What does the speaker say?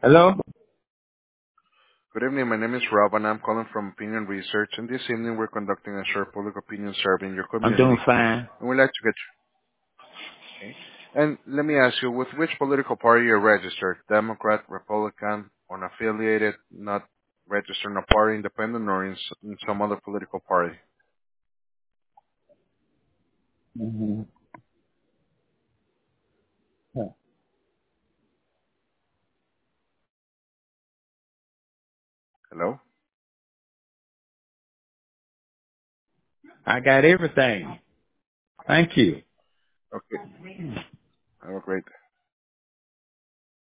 Hello? Good evening. My name is Rob, and I'm calling from Opinion Research. And this evening, we're conducting a short public opinion survey in your I'm doing community, fine. and we'd like to get you. Okay. And let me ask you, with which political party you're registered? Democrat, Republican, unaffiliated, not registered in a party, independent, or in some other political party? hmm Hello. I got everything. Thank you. Okay. Have a great day.